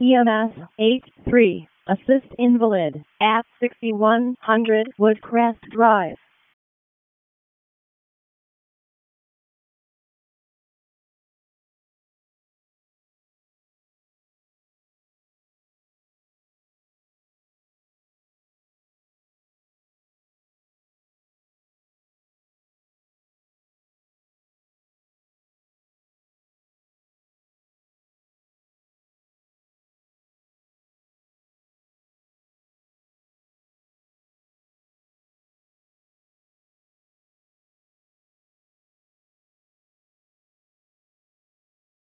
EMS H3. Assist invalid at 6100 Woodcrest Drive.